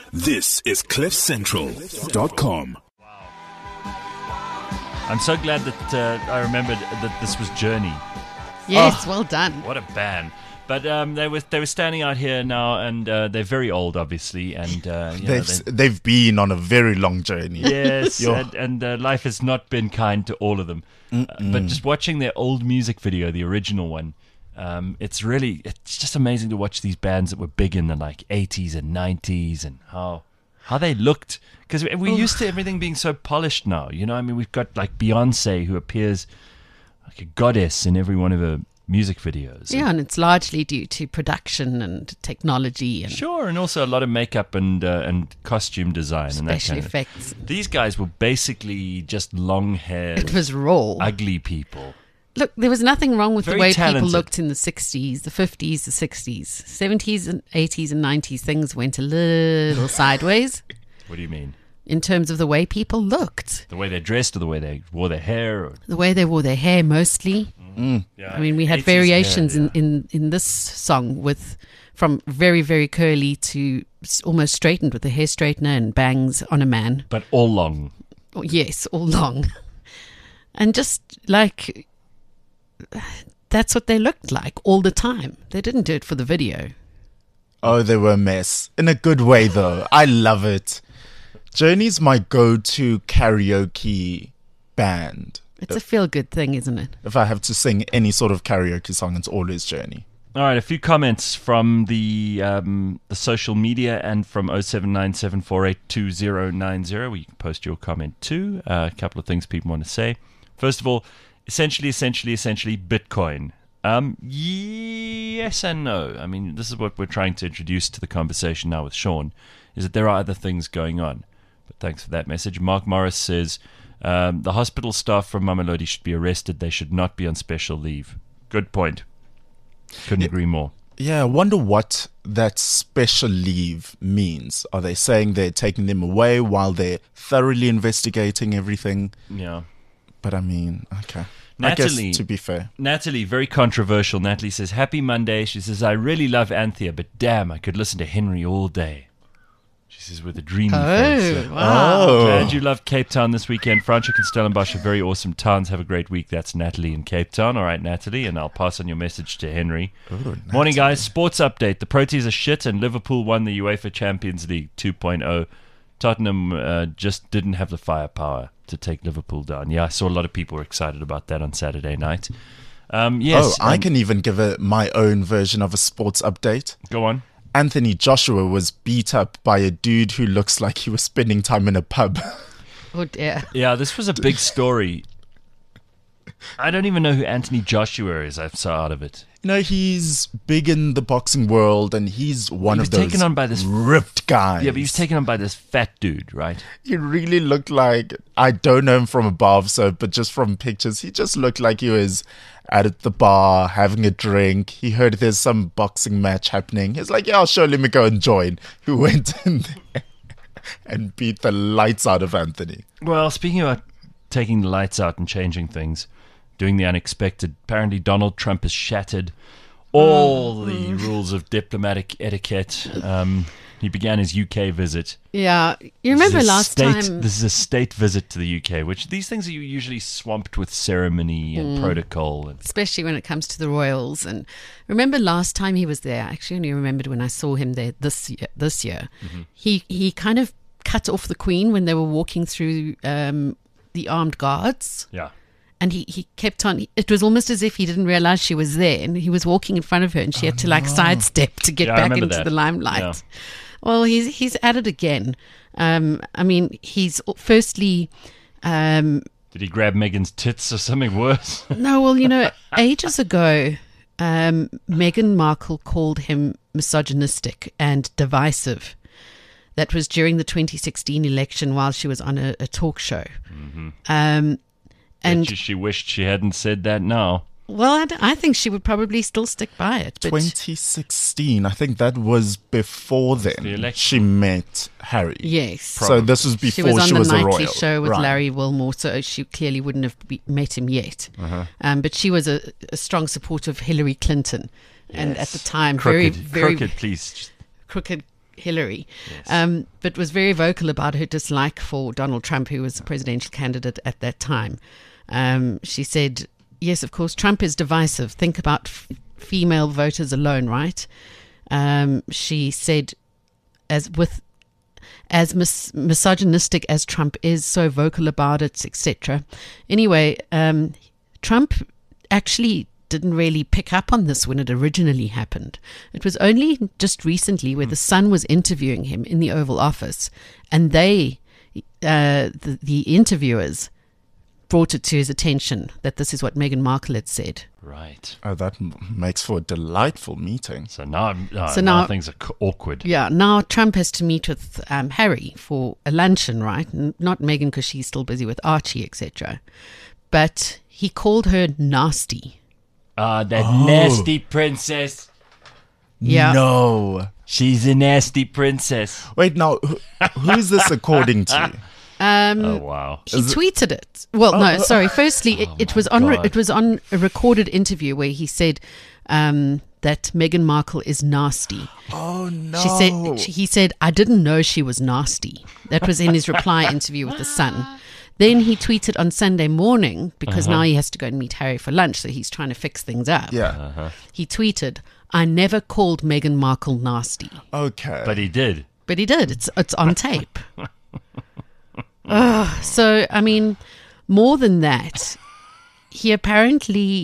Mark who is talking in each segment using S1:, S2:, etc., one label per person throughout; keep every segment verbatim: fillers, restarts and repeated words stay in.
S1: This is cliff central dot com.
S2: I'm so glad that uh, I remembered that this was Journey.
S3: Yes,
S2: Oh,
S3: well done.
S2: What a band. But um, they were they were standing out here now, and uh, they're very old, obviously, and uh, you know,
S4: They've
S2: they,
S4: they've been on a very long journey.
S2: yes,
S4: Yo.
S2: and, and uh, life has not been kind to all of them. Uh, but just watching their old music video, the original one, um, it's really it's just amazing to watch these bands that were big in the like eighties and nineties, and how how they looked. Because we're used to everything being so polished now. You know, I mean, we've got like Beyonce, who appears like a goddess in every one of her music videos.
S3: Yeah, and it's largely due to production and technology and
S2: Sure, and also a lot of makeup and uh, and costume design and that
S3: special
S2: kind of.
S3: effects.
S2: These guys were basically just long-haired,
S3: It was raw.
S2: ugly people.
S3: Look, there was nothing wrong with
S2: Very
S3: the way
S2: talented.
S3: people looked in the sixties, the fifties, the sixties, seventies and eighties and nineties. Things went a little sideways
S2: What do you mean?
S3: in terms of the way people looked,
S2: The way they dressed, or the way they wore their hair? Or,
S3: the way they wore their hair mostly.
S2: yeah,
S3: I mean, we had
S2: eighties
S3: variations
S2: hair,
S3: in, in, in this song with from very, very curly to s- almost straightened with a hair straightener and bangs on a man.
S2: but all long.
S3: Oh, yes, all long. And just like, that's what they looked like all the time. They didn't do it for the video.
S4: Oh, they were a mess. In a good way, though. I love it. Journey's my go-to karaoke band.
S3: It's a feel-good thing, isn't it?
S4: If I have to sing any sort of karaoke song, it's always Journey.
S2: All right, a few comments from the um, the social media and from oh seven nine seven four eight two oh nine oh, where you can post your comment too. Uh, a couple of things people want to say. First of all, essentially, essentially, essentially, Bitcoin. Um, yes and no. I mean, this is what we're trying to introduce to the conversation now with Sean, is that there are other things going on. But thanks for that message. Mark Morris says, um, the hospital staff from Mamelodi should be arrested. They should not be on special leave. Good point. Couldn't agree more.
S4: Yeah, I wonder what that special leave means. Are they saying they're taking them away while they're thoroughly investigating everything?
S2: Yeah.
S4: But I mean, okay.
S2: Natalie-
S4: I guess, to be fair.
S2: Natalie, very controversial. Natalie says, happy Monday. She says, I really love Anthea, but damn, I could listen to Henry all day. She says, with a dreamy face.
S3: Oh, wow.
S4: Oh.
S2: Glad you loved Cape Town this weekend. Franschhoek and Stellenbosch are very awesome towns. Have a great week. That's Natalie in Cape Town. All right, Natalie, and I'll pass on your message to Henry.
S4: Ooh,
S2: Morning, guys. Sports update. The Proteas are shit, and Liverpool won the UEFA Champions League two point oh. Tottenham uh, just didn't have the firepower to take Liverpool down. Yeah, I saw a lot of people were excited about that on Saturday night. Um, yes,
S4: oh, I
S2: um,
S4: can even give a, my own version of a sports update.
S2: Go on.
S4: Anthony Joshua was beat up by a dude who looks like he was spending time in a pub.
S3: Oh, dear.
S2: Yeah, this was a big story. I don't even know who Anthony Joshua is. I saw out of it.
S4: You know, he's big in the boxing world, and he's one
S2: He
S4: of
S2: was
S4: those
S2: taken on by this-
S4: ripped guys.
S2: Yeah, but he was taken on by this fat dude, right?
S4: He really looked like, I don't know him from above, so but just from pictures, he just looked like he was out at the bar having a drink. He heard there's some boxing match happening. He's like, yeah, sure, let me go and join. Who went in there and beat the lights out of Anthony.
S2: Well, speaking about taking the lights out and changing things, doing the unexpected, apparently Donald Trump has shattered all the rules of diplomatic etiquette. Um, he began his U K visit.
S3: Yeah. You remember
S2: This is a
S3: last
S2: state,
S3: time?
S2: This is a state visit to the U K, which these things are usually swamped with ceremony and
S3: Mm.
S2: protocol. And
S3: Especially when it comes to the royals. And remember last time he was there, I actually only remembered when I saw him there this year. This year,
S2: Mm-hmm.
S3: he he kind of cut off the Queen when they were walking through um, the armed guards,
S2: yeah.
S3: and he, he kept on. It was almost as if he didn't realize she was there, and he was walking in front of her, and she had to like sidestep to get
S2: Yeah, I
S3: back
S2: remember
S3: into
S2: that.
S3: the limelight.
S2: Yeah.
S3: Well, he's he's at it again. Um, I mean, he's firstly. Um,
S2: Did he grab Meghan's tits or something worse?
S3: No, well, you know, ages ago, um, Meghan Markle called him misogynistic and divisive. That was during the twenty sixteen election while she was on a, a talk show.
S2: Mm-hmm.
S3: Um, and,
S2: Bet you she wished she hadn't said that now.
S3: well, I, d- I think she would probably still stick by it. But
S4: twenty sixteen, I think that was before then.
S2: the election.
S4: She met Harry.
S3: yes.
S4: So this was
S3: She
S4: before
S3: was on
S4: she
S3: the
S4: was a
S3: nightly
S4: royal.
S3: show with
S4: Right.
S3: Larry Wilmore, so she clearly wouldn't have be, met him yet.
S2: Uh-huh.
S3: Um, but she was a, a strong supporter of Hillary Clinton. And at the
S2: Yes.
S3: time,
S2: Crooked,
S3: very, very
S2: crooked, please. Just-
S3: crooked Hillary, um, but was very vocal about her dislike for Donald Trump, who was the presidential candidate at that time. Um, she said, yes, of course, Trump is divisive. Think about f- female voters alone, right? Um, she said, as with as mis- misogynistic as Trump is, so vocal about it, et cetera. Anyway, um, Trump actually didn't really pick up on this when it originally happened. It was only just recently where the Sun was interviewing him in the Oval Office, and they, uh, the, the interviewers, brought it to his attention that this is what Meghan Markle had said.
S2: Right.
S4: Oh, that m- makes for a delightful meeting.
S2: So now, uh,
S3: So
S2: now,
S3: now-
S2: things are c- awkward.
S3: Yeah, now Trump has to meet with um, Harry for a luncheon, right? N- Not Meghan because she's still busy with Archie, et cetera. But he called her nasty.
S2: Ah, that
S4: Oh.
S2: nasty princess.
S3: Yeah.
S4: No.
S2: She's a nasty princess.
S4: Wait, now, who, who is this according to?
S3: Um,
S2: Oh, wow.
S3: He tweeted it. Well, no, sorry. Firstly, it, it was on.
S2: God.
S3: It was on a recorded interview where he said um, that Meghan Markle is nasty.
S4: Oh, no.
S3: She said. He said, "I didn't know she was nasty." That was in his reply interview with the Sun. Then he tweeted on Sunday morning because
S2: Uh-huh.
S3: now he has to go and meet Harry for lunch, so he's trying to fix things up.
S4: Yeah.
S3: He tweeted, "I never called Meghan Markle nasty,"
S4: Okay.
S2: But he did.
S3: but he did. It's it's on tape. Ugh, so, I mean, more than that, he apparently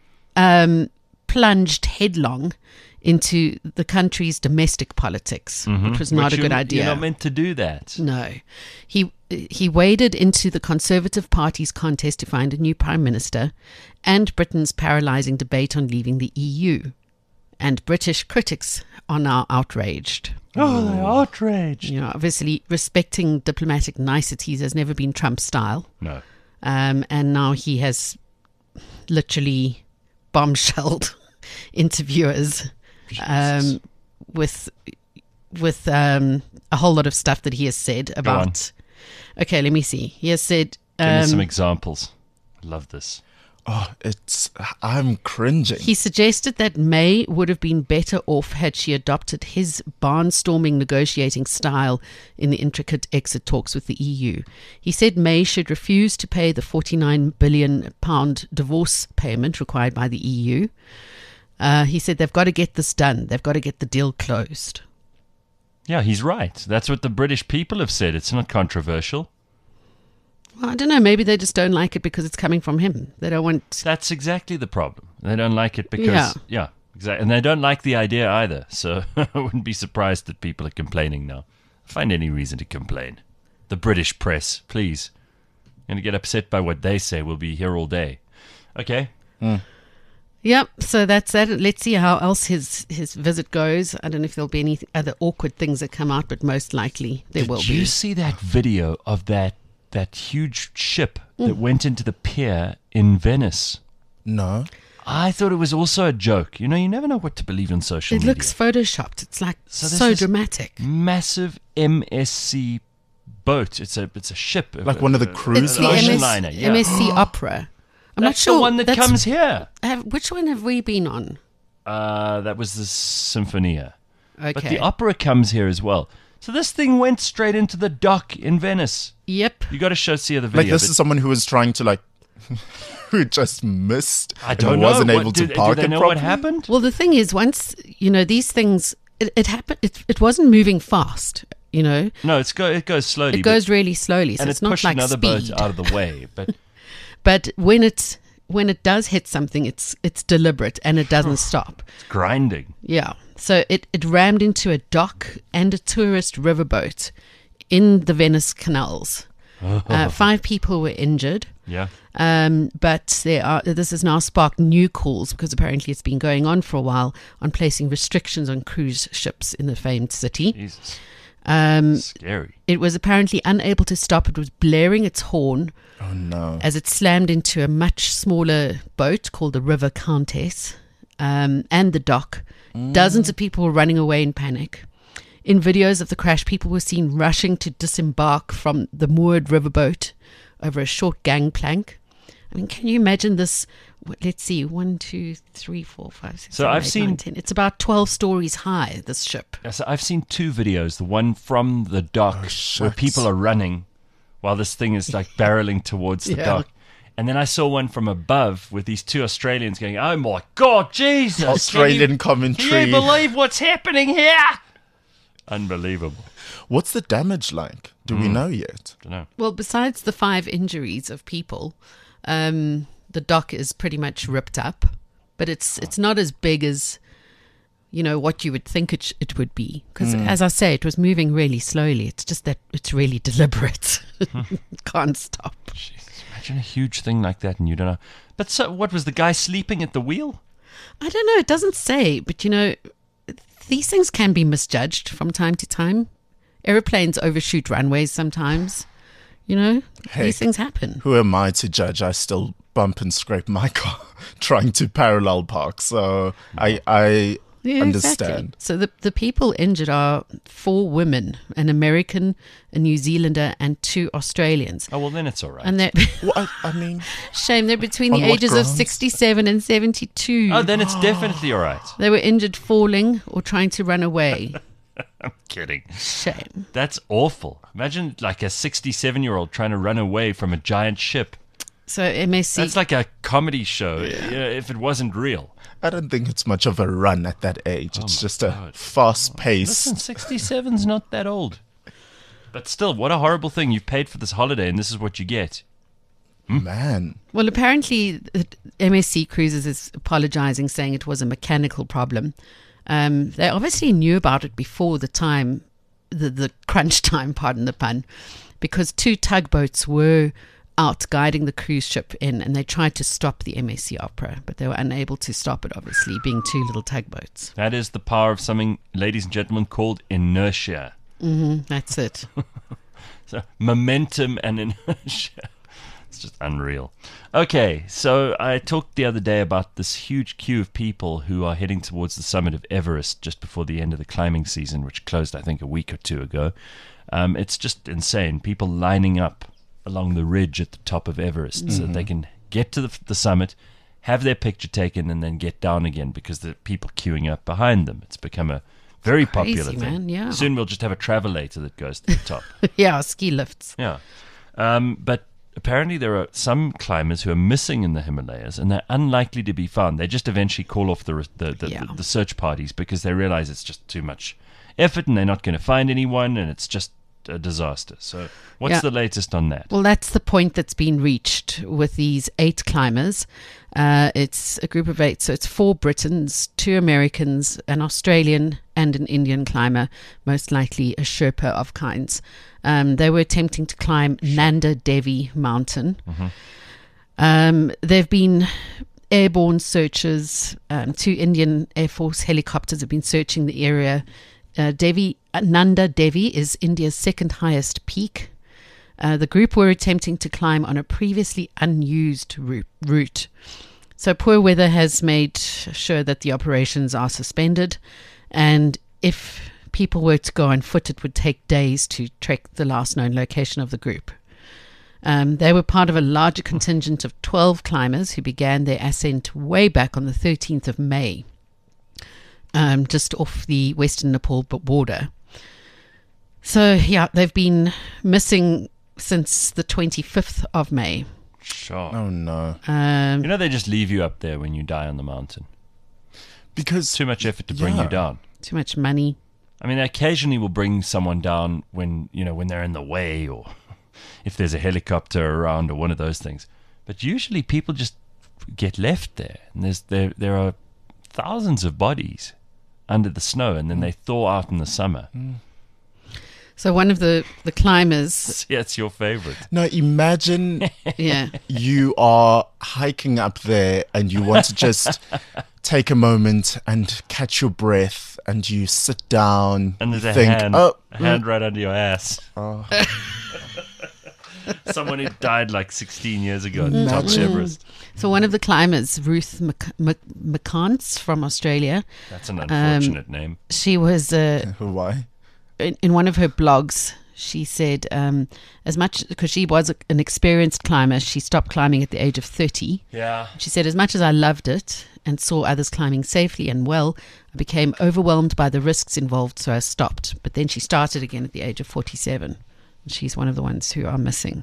S3: um, plunged headlong into the country's domestic politics, which was not
S2: Which
S3: a good
S2: you-
S3: idea.
S2: You're not meant to do that.
S3: No. He he waded into the Conservative Party's contest to find a new Prime Minister and Britain's paralysing debate on leaving the E U. And British critics are now outraged.
S2: Oh, they're outraged.
S3: You know, obviously, respecting diplomatic niceties has never been Trump's style.
S2: No.
S3: Um, and now he has literally bombshelled interviewers um, with with um, a whole lot of stuff that he has said about. Okay, let me see. He has said.
S2: Give me some
S3: Um,
S2: examples. I love this.
S4: oh, it's, I'm cringing.
S3: he suggested that May would have been better off had she adopted his barnstorming negotiating style in the intricate exit talks with the E U. He said May should refuse to pay the forty-nine billion pound divorce payment required by the E U. Uh, he said they've got to get this done. They've got to get the deal closed.
S2: Yeah, he's right. That's what the British people have said. It's not controversial.
S3: Well, I don't know. Maybe they just don't like it because it's coming from him. They don't want.
S2: That's exactly the problem. They don't like it because,
S3: Yeah.
S2: yeah, exactly. And they don't like the idea either. So I wouldn't be surprised that people are complaining now. Find any reason to complain. The British press, please. Going to get upset by what they say. We'll be here all day. Okay.
S3: Yep. So that's that. Let's see how else his his visit goes. I don't know if there'll be any other awkward things that come out, but most likely there
S2: Did
S3: will
S2: you
S3: be.
S2: see that video of that that huge ship that went into the pier in Venice?
S4: No.
S2: I thought it was also a joke. You know, you never know what to believe on social
S3: It
S2: media.
S3: looks photoshopped. It's like
S2: So
S3: so,
S2: this is-
S3: dramatic.
S2: Massive M S C boat. It's a it's a ship.
S4: Like one of the
S3: It's
S4: cruise
S3: the
S2: ocean
S3: M S,
S2: liner, yeah.
S3: M S C Opera. I'm
S2: That's
S3: not sure
S2: the one that
S3: that's-
S2: comes here.
S3: Have, which one have we been on?
S2: Uh, that was the Symphonia.
S3: Okay.
S2: But the opera comes here as well. So this thing went straight into the dock in Venice.
S3: Yep.
S2: You got to show see the
S4: Like,
S2: video.
S4: this
S2: but
S4: is someone who was trying to, like, who just missed.
S2: I don't know.
S4: wasn't
S2: What-
S4: able
S2: do,
S4: to park
S2: do they
S4: it
S2: know
S4: properly.
S2: what happened?
S3: Well, the thing is, once you know these things, it, it happened. It, it wasn't moving fast. You know,
S2: No, it's go, it goes slowly.
S3: it
S2: but-
S3: goes really slowly, so
S2: and
S3: it's
S2: it
S3: not
S2: pushed
S3: like
S2: another
S3: speed.
S2: boat out of the way. But
S3: But when it when it does hit something, it's it's deliberate and it doesn't stop.
S2: it's grinding.
S3: Yeah. So it, it rammed into a dock and a tourist riverboat in the Venice canals. Uh, five people were injured.
S2: Yeah.
S3: Um, but there are, this has now sparked new calls because apparently it's been going on for a while on placing restrictions on cruise ships in the famed city.
S2: Jesus.
S3: Um,
S2: Scary.
S3: it was apparently unable to stop. It was blaring its horn
S4: Oh, no.
S3: as it slammed into a much smaller boat called the River Countess um, and the dock. Dozens of people were running away in panic. In videos of the crash, people were seen rushing to disembark from the moored riverboat over a short gangplank. I mean, can you imagine this what- let's see, one, two, three, four, five, six,
S2: So
S3: seven,
S2: I've
S3: eight,
S2: seen-
S3: nine, ten. It's about twelve stories high, this ship.
S2: Yeah, so I've seen two videos. The one from the dock
S4: Oh,
S2: where
S4: shucks.
S2: people are running while this thing is like barreling towards the
S3: Yeah.
S2: dock. And then I saw one from above with these two Australians going, "Oh my God, Jesus!
S4: Australian
S2: Can you,
S4: commentary.
S2: Can you believe what's happening here?" Unbelievable.
S4: What's the damage like? Do we know yet?
S2: Don't know.
S3: Well, besides the five injuries of people, um, the dock is pretty much ripped up, but it's it's not as big as, you know, what you would think it sh- it would be. Because, as I say, it was moving really slowly. It's just that it's really deliberate. Can't stop.
S2: Jesus, imagine a huge thing like that and you don't know. But so, what was the guy sleeping at the wheel?
S3: I don't know. It doesn't say, but you know, these things can be misjudged from time to time. Aeroplanes overshoot runways sometimes. You know,
S4: Heck.
S3: these things happen.
S4: Who am I to judge? I still bump and scrape my car trying to parallel park. So I I
S3: Yeah,
S4: understand.
S3: Exactly. So the the people injured are four women, an American, a New Zealander, and two Australians.
S2: Oh, well, then it's all right.
S3: And they're
S4: Well, I, I mean,
S3: shame they're between the
S4: On what
S3: ages of
S4: grounds?
S3: sixty-seven and seventy-two.
S2: oh, then it's definitely all right.
S3: They were injured falling or trying to run away.
S2: I'm kidding.
S3: Shame.
S2: That's awful. Imagine like a sixty-seven-year-old trying to run away from a giant ship.
S3: So M S C.
S2: That's like a comedy show you know, if it wasn't real.
S4: I don't think it's much of a run at that age. It's
S2: my
S4: just a
S2: God.
S4: fast pace.
S2: Listen, sixty-seven's not that old. But still, what a horrible thing. You've paid for this holiday and this is what you get.
S4: Man.
S3: Well, apparently, uh, M S C Cruises is apologizing, saying it was a mechanical problem. Um, they obviously knew about it before the time, the, the crunch time, pardon the pun, because two tugboats were out guiding the cruise ship in, and they tried to stop the M S C Opera, but they were unable to stop it, obviously, being two little tugboats.
S2: That is the power of something, ladies and gentlemen, called inertia.
S3: Mm, that's it.
S2: So, momentum and inertia. It's just unreal. Okay, so I talked the other day about this huge queue of people who are heading towards the summit of Everest just before the end of the climbing season, which closed, I think, a week or two ago. Um, it's just insane. People lining up along the ridge at the top of Everest
S3: Mm-hmm.
S2: so that they can get to the, the summit, have their picture taken, and then get down again because the people queuing up behind them. It's become a very
S3: Crazy,
S2: popular thing.
S3: man, yeah.
S2: Soon we'll just have a travelator that goes to the top.
S3: Yeah, ski lifts.
S2: Yeah. Um, but apparently there are some climbers who are missing in the Himalayas and they're unlikely to be found. They just eventually call off the the, the,
S3: Yeah.
S2: the, the search parties because they realize it's just too much effort and they're not going to find anyone and it's just a disaster. So what's
S3: Yeah.
S2: the latest on that?
S3: Well, that's the point that's been reached with these eight climbers. Uh, it's a group of eight, so it's four Britons, two Americans, an Australian, and an Indian climber, most likely a Sherpa of kinds. Um, they were attempting to climb Nanda Devi Mountain. Um, there have been airborne searches. Um, two Indian Air Force helicopters have been searching the area. Uh, Devi uh, Nanda Devi is India's second highest peak. Uh, the group were attempting to climb on a previously unused route, route. So poor weather has made sure that the operations are suspended. And if people were to go on foot, it would take days to trek the last known location of the group. Um, they were part of a larger contingent of twelve climbers who began their ascent way back on the thirteenth of May, um, just off the western Nepal border. So, yeah, they've been missing since the twenty-fifth of May.
S2: Sure.
S4: Oh no.
S3: Um,
S2: You know they just leave you up there when you die on the mountain.
S4: Because
S2: Too much effort to bring
S4: Yeah.
S2: you down.
S3: too much money.
S2: I mean, they occasionally will bring someone down when, you know, when they're in the way or if there's a helicopter around or one of those things. But usually people just get left there. And there's there there are thousands of bodies under the snow and then they thaw out in the summer.
S3: So one of the, the climbers,
S2: Yeah, it's your favorite.
S4: no, imagine
S3: yeah,
S4: you are hiking up there and you want to just take a moment and catch your breath and you sit down
S2: And there's
S4: you
S2: a
S4: think,
S2: hand,
S4: oh,
S2: a hand right under your ass. Someone who died like sixteen years ago at the top of
S4: Imagine.
S2: Everest.
S3: so one of the climbers, Ruth Mc- Mc- McCants from Australia,
S2: That's an unfortunate name.
S3: she was uh,
S4: why?
S3: in, in one of her blogs, She said, um, as much because she was a, an experienced climber, she stopped climbing at the age of thirty.
S2: Yeah.
S3: She said, as much as I loved it and saw others climbing safely and well, I became overwhelmed by the risks involved, so I stopped. But then she started again at the age of forty-seven. She's one of the ones who are missing.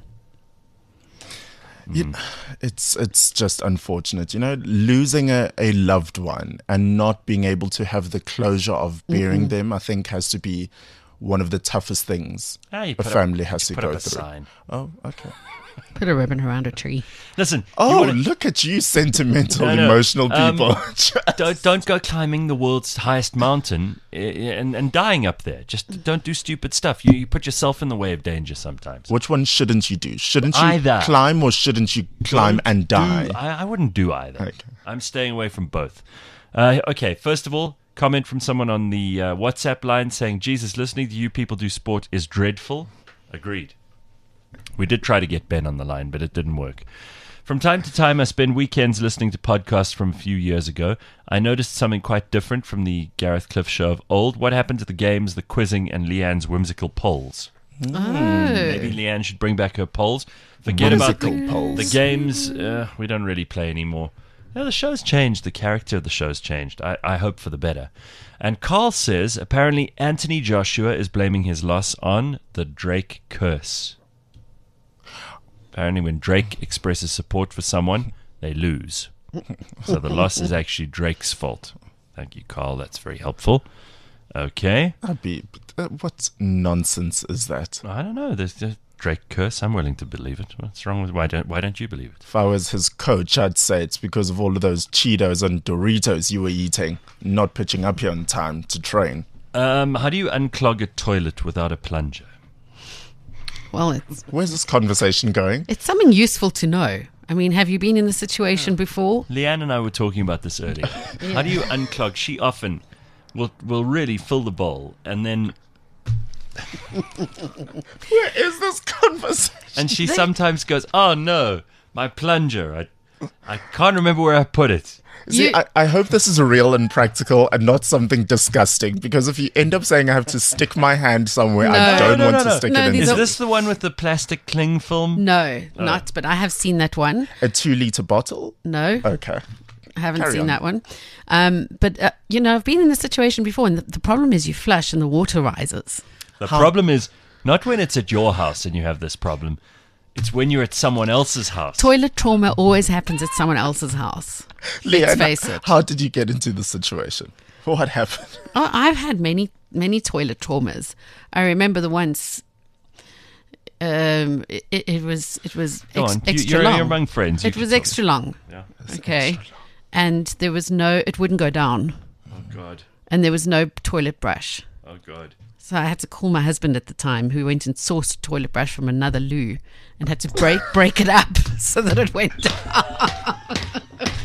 S4: You, it's it's just unfortunate, you know, losing a, a loved one and not being able to have the closure of burying
S3: Mm-mm.
S4: them, I think has to be one of the toughest things
S2: Ah, you
S4: a
S2: put up-
S4: family has to
S2: put
S4: go
S2: up a
S4: through.
S2: sign.
S4: Oh, okay.
S3: Put a ribbon around a tree.
S2: Listen. you
S4: Oh,
S2: wanna-
S4: look at you, sentimental,
S2: No, no.
S4: emotional
S2: Um,
S4: people.
S2: don't don't go climbing the world's highest mountain uh, and and dying up there. Just don't do stupid stuff. You, you put yourself in the way of danger sometimes.
S4: Which one shouldn't you do? Shouldn't you
S2: Either.
S4: climb or shouldn't you climb
S2: Don't
S4: and die?
S2: do- I, I wouldn't do either.
S4: Okay.
S2: I'm staying away from both. Uh, okay, first of all, comment from someone on the uh, WhatsApp line saying, Jesus, listening to you people do sport is dreadful. Agreed. We did try to get Ben on the line, but it didn't work. From time to time, I spend weekends listening to podcasts from a few years ago. I noticed something quite different from the Gareth Cliff show of old. What happened to the games, the quizzing, and Leanne's whimsical polls?
S3: Oh.
S2: Maybe Leanne should bring back her polls. Forget about the,
S4: Whimsical polls.
S2: the games. Uh, we don't really play anymore. No, the show's changed. The character of the show's changed. I, I hope for the better. And Carl says, apparently Anthony Joshua is blaming his loss on the Drake curse. Apparently when Drake expresses support for someone, they lose. So the loss is actually Drake's fault. Thank you, Carl. That's very helpful. Okay.
S4: That'd be, uh, what nonsense is that?
S2: I don't know. There's the Drake curse. I'm willing to believe it. What's wrong with why don't why don't you believe it?
S4: If I was his coach, I'd say it's because of all of those Cheetos and Doritos you were eating, not pitching up here on time to train.
S2: Um, how do you unclog a toilet without a plunger?
S3: Well, it's
S4: Where's this conversation going?
S3: it's something useful to know. I mean, have you been in this situation before?
S2: Leanne and I were talking about this earlier. How do you unclog? She often will will really fill the bowl and then
S4: Where is this conversation?
S2: and she sometimes goes, "Oh no, my plunger! I I can't remember where I put it."
S4: See,
S3: You-
S4: I, I hope this is real and practical and not something disgusting, because if you end up saying I have to stick my hand somewhere, I
S3: No.
S4: don't
S2: No, no,
S4: want
S2: no,
S4: to
S2: no.
S4: stick
S3: No,
S4: it in.
S3: these
S2: Is
S3: are-
S2: this the one with the plastic cling film?
S3: No, not. But I have seen that one.
S4: A two litre bottle?
S3: No,
S4: Okay.
S3: I haven't
S4: Carry
S3: seen
S4: on.
S3: that one. Um, but, uh, you know, I've been in this situation before, and the, the problem is you flush and the water rises.
S2: The problem is not when it's at your house and you have this problem. It's when you're at someone else's house.
S3: Toilet trauma always happens at someone else's house.
S4: Leanne,
S3: face it.
S4: how did you get into the situation? What happened?
S3: Oh, I've had many, many toilet traumas. I remember the once. Um, it, it was it was
S2: Go
S3: ex-
S2: on. You-
S3: extra
S2: you're,
S3: long.
S2: you're among friends. You
S3: It
S2: can
S3: was
S2: tell
S3: extra long.
S2: me. Yeah.
S3: Okay, and there was no. It wouldn't go down,
S2: Oh God.
S3: and there was no toilet brush.
S2: Oh God.
S3: So I had to call my husband at the time, who went and sourced a toilet brush from another loo, and had to break break it up so that it went down.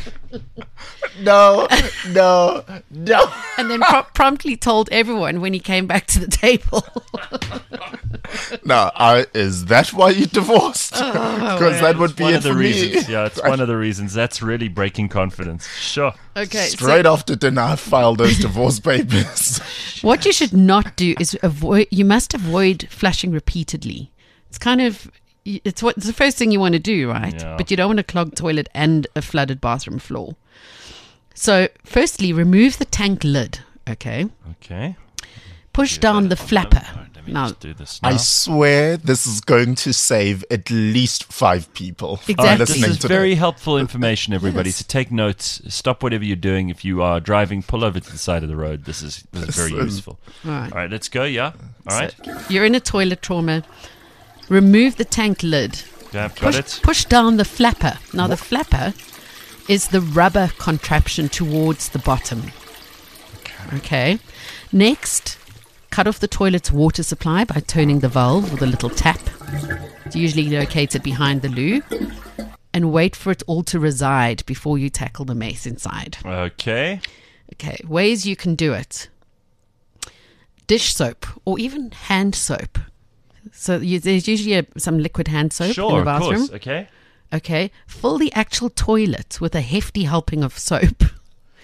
S4: No, no, no.
S3: And then pro- promptly told everyone when he came back to the table.
S4: No, I, is that why you divorced? Because that would
S2: It's
S4: be
S2: one
S4: it
S2: of the
S4: for
S2: reasons.
S4: me.
S2: Yeah, it's one of the reasons. That's really breaking confidence. Sure.
S3: Okay,
S4: Straight
S3: so
S4: after dinner, I filed those divorce papers.
S3: what you should not do is avoid. You must avoid flushing repeatedly. It's kind of. It's what it's the first thing you want to do, right?
S2: Yeah.
S3: But you don't want a clogged toilet and a flooded bathroom floor. So, firstly, remove the tank lid. Okay,
S2: Okay.
S3: push
S2: Do
S3: down
S2: that.
S3: the flapper.
S2: All right, let me
S3: Now,
S2: just do this now.
S4: I swear this is going to save at least five people who are
S3: Exactly.
S2: This
S4: listening
S2: is
S4: to
S2: very helpful information, everybody.
S3: Yes.
S2: So take notes. Stop whatever you're doing. If you are driving, pull over to the side of the road. This is this is very
S4: This is-
S2: useful.
S3: all right.
S2: All right, let's go. Yeah. All right.
S3: You're in a toilet trauma. Remove the tank lid.
S2: Yeah, got
S3: Push,
S2: it.
S3: push down the flapper. Now, the flapper is the rubber contraption towards the bottom. Okay. Next, cut off the toilet's water supply by turning the valve with a little tap. It's usually located behind the loo. And wait for it all to reside before you tackle the mess inside.
S2: Okay.
S3: Okay, ways you can do it. Dish soap or even hand soap. So you, there's usually a, some liquid hand soap in
S2: Sure,
S3: the
S2: of
S3: bathroom.
S2: course. Okay.
S3: Okay, fill the actual toilet with a hefty helping of soap.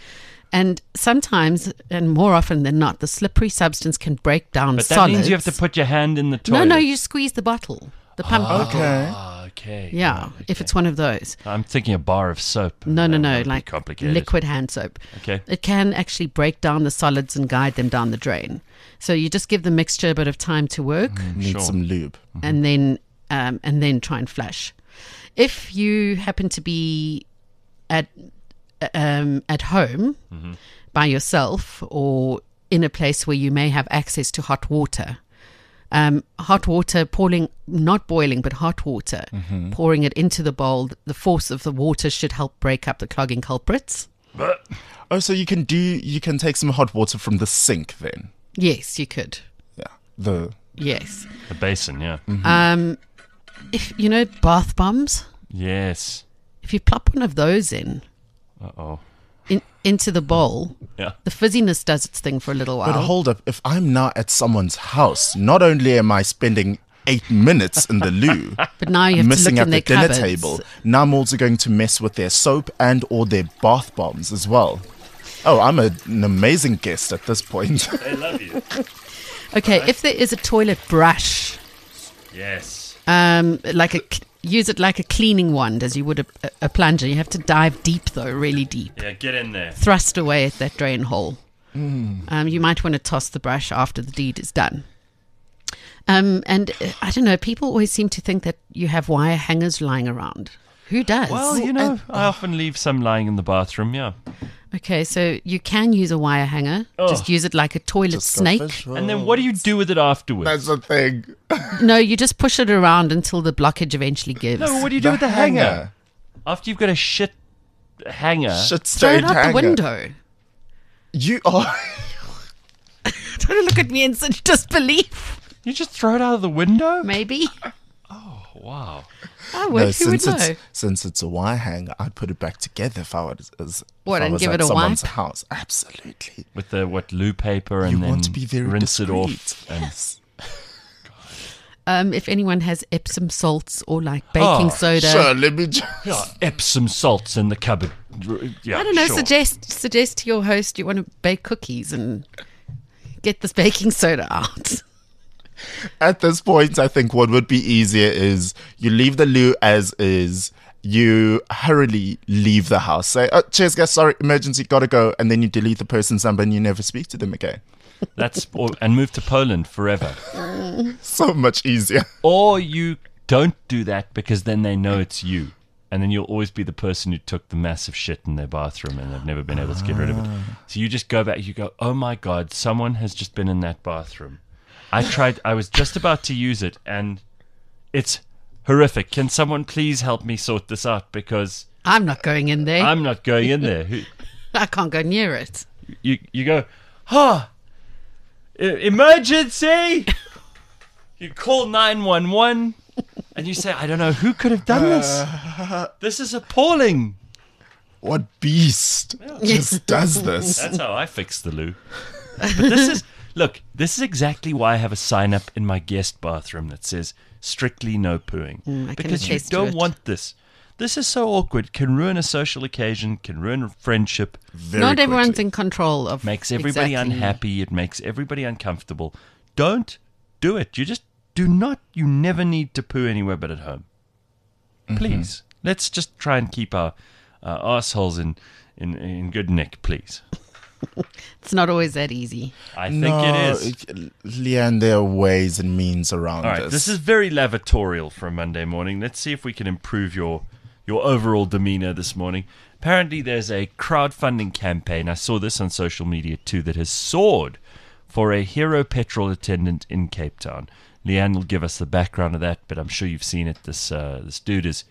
S3: And sometimes, and more often than not, the slippery substance can break down
S2: But that
S3: solids.
S2: means you have to put your hand in the toilet.
S3: No, no, you squeeze the bottle. The pump bottle.
S4: Okay.
S2: Ah, okay.
S3: Yeah,
S2: Oh,
S3: if
S2: okay.
S3: it's one of those.
S2: I'm thinking a bar of soap.
S3: No, no,
S2: That
S3: no,
S2: would be
S3: like
S2: complicated.
S3: liquid hand soap.
S2: Okay.
S3: It can actually break down the solids and guide them down the drain. So you just give the mixture a bit of time to work,
S4: Need
S2: Sure.
S4: some lube.
S3: and then um, and then try and flush. If you happen to be at um, at home by yourself or in a place where you may have access to hot water, um, hot water pouring, not boiling, but hot water, pouring it into the bowl, the force of the water should help break up the clogging culprits.
S4: Oh, so you can do you can take some hot water from the sink then.
S3: Yes, you could.
S4: Yeah. The
S3: Yes.
S2: The basin, yeah.
S3: Um, if you know bath bombs,
S2: Yes.
S3: if you plop one of those in,
S2: Uh-oh.
S3: in into the bowl,
S2: Yeah.
S3: the fizziness does its thing for a little while.
S4: But hold up, if I'm now at someone's house, not only am I spending eight minutes in the loo,
S3: But now you have
S4: missing
S3: to
S4: at
S3: look in
S4: the
S3: their
S4: dinner
S3: cupboards.
S4: table, now I'm also going to mess with their soap and or their bath bombs as well. Oh, I'm a, an amazing guest at this point.
S2: They love you.
S3: Okay, if there is a toilet brush,
S2: Yes.
S3: um, like a use it like a cleaning wand as you would a, a plunger. You have to dive deep though, really deep.
S2: Yeah, get in there.
S3: Thrust away at that drain hole. Um, you might want to toss the brush after the deed is done. Um, and uh, I don't know, people always seem to think that you have wire hangers lying around. Who does?
S2: Well, you know, I often leave some lying in the bathroom, yeah.
S3: Okay, so you can use a wire hanger.
S2: Oh.
S3: Just use it like a toilet
S4: Just go
S3: snake.
S4: visual.
S2: And then what do you do with it afterwards?
S4: That's the thing.
S3: No, you just push it around until the blockage eventually gives.
S2: No, what do you do with the hanger? After you've got a shit hanger.
S4: Shit
S3: Throw it
S4: stained
S3: out
S4: hanger.
S3: the window.
S4: You are.
S3: Don't look at me in such disbelief.
S2: You just throw it out of the window?
S3: Maybe.
S2: Wow.
S3: I would.
S4: No,
S3: Who would
S4: since
S3: know?
S4: it's since it's a wire hanger, I'd put it back together if I was, as,
S3: What,
S4: if I
S3: and
S4: was
S3: give
S4: at
S3: it a
S4: someone's
S3: wipe?
S4: house. Absolutely.
S2: With the, what, loo paper and
S4: You
S2: then
S4: want to be very
S2: rinse
S4: discreet.
S2: it off. And
S4: Yes.
S3: Um, if anyone has Epsom salts or like baking
S2: Oh,
S3: soda,
S4: Sure, let me just.
S2: yeah, Epsom salts in the cupboard. Yeah,
S3: I don't know.
S2: sure.
S3: Suggest suggest to your host you want to bake cookies and get this baking soda out.
S4: At this point, I think what would be easier is you leave the loo as is. You hurriedly leave the house. Say, oh, cheers, guys. Sorry, emergency, gotta go. And then you delete the person's number and you never speak to them again.
S2: That's or, and move to Poland forever.
S4: So much easier.
S2: Or you don't do that because then they know it's you. And then you'll always be the person who took the massive shit in their bathroom and they've never been able to get rid of it. So you just go back, you go, oh my God, someone has just been in that bathroom. I tried, I was just about to use it and it's horrific. Can someone please help me sort this out? Because
S3: I'm not going in there.
S2: I'm not going in there. Who-
S3: I can't go near it.
S2: You, you go, huh, e- emergency! You call nine one one and you say, I don't know who could have done this. This is appalling.
S4: What beast just does this?
S2: That's how I fix the loo. But this is, look, this is exactly why I have a sign up in my guest bathroom that says strictly no pooing.
S3: Mm, I can
S2: because you
S3: attest to
S2: don't
S3: it.
S2: want this. This is so awkward. Can ruin a social occasion, can ruin a friendship,
S4: Very
S3: Not everyone's
S4: quickly.
S3: in control of.
S2: makes everybody
S3: exactly.
S2: unhappy. It makes everybody uncomfortable. Don't do it. You just do not, you never need to poo anywhere but at home. Please. Let's just try and keep our, our assholes in, in, in good nick, please.
S3: It's not always that easy.
S2: I think
S4: no,
S2: it is.
S4: it- Leanne, there are ways and means around
S2: All right,
S4: this.
S2: this is very lavatorial for a Monday morning. Let's see if we can improve your your overall demeanor this morning. Apparently, there's a crowdfunding campaign. I saw this on social media too that has soared for a hero petrol attendant in Cape Town. Leanne will give us the background of that, but I'm sure you've seen it. This uh, this dude is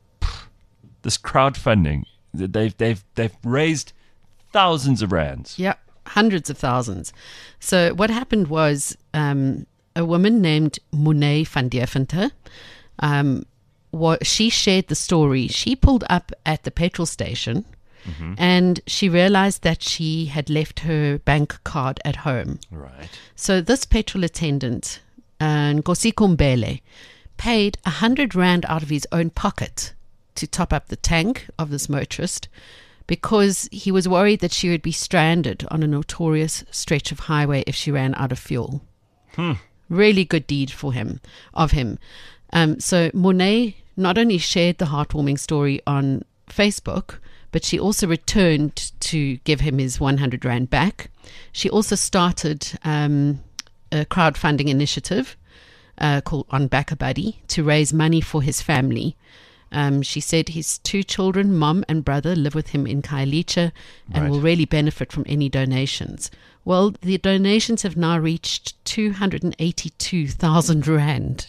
S2: this crowdfunding. They've they've they've raised thousands of rands.
S3: Yep, hundreds of thousands. So what happened was um, a woman named Monet van Deventer, um, what she shared the story. She pulled up at the petrol station and she realized that she had left her bank card at home.
S2: Right.
S3: So this petrol attendant, uh, Nkosi Kumbele, paid a hundred rand out of his own pocket to top up the tank of this motorist because he was worried that she would be stranded on a notorious stretch of highway if she ran out of fuel.
S2: Hmm.
S3: Really good deed for him, of him. Um, so Monet not only shared the heartwarming story on Facebook, but she also returned to give him his one hundred rand back. She also started um, a crowdfunding initiative uh, called On BackaBuddy to raise money for his family. Um, she said his two children, mom and brother, live with him in Khayelitsha and
S2: Right.
S3: will really benefit from any donations. Well, the donations have now reached two hundred eighty-two thousand rand.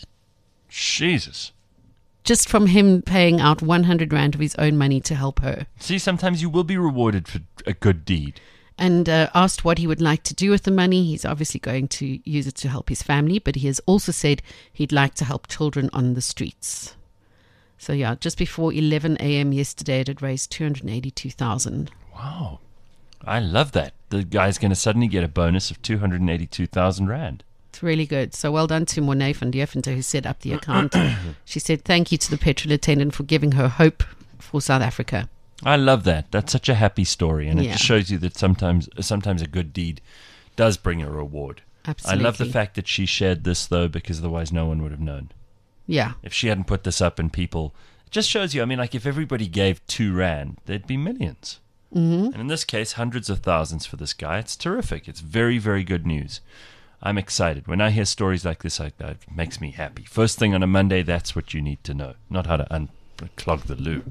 S2: Jesus.
S3: Just from him paying out one hundred rand of his own money to help her.
S2: See, sometimes you will be rewarded for a good deed.
S3: And uh, asked what he would like to do with the money. He's obviously going to use it to help his family, but he has also said he'd like to help children on the streets. So yeah, just before eleven a.m. yesterday, it had raised two hundred eighty-two thousand.
S2: Wow. I love that. The guy's going to suddenly get a bonus of two hundred eighty-two thousand rand.
S3: It's really good. So well done to Monet van Deventer, who set up the account. She said thank you to the petrol attendant for giving her hope for South Africa.
S2: I love that. That's such a happy story, and it
S3: Yeah.
S2: just shows you that sometimes sometimes a good deed does bring a reward.
S3: Absolutely.
S2: I love the fact that she shared this, though, because otherwise no one would have known.
S3: Yeah.
S2: If she hadn't put this up and people... It just shows you, I mean, like, if everybody gave two rand, there'd be millions. Mm-hmm. And in this case, hundreds of thousands for this guy. It's terrific. It's very, very good news. I'm excited. When I hear stories like this, like that, it makes me happy. First thing on a Monday, that's what you need to know. Not how to unclog the loo.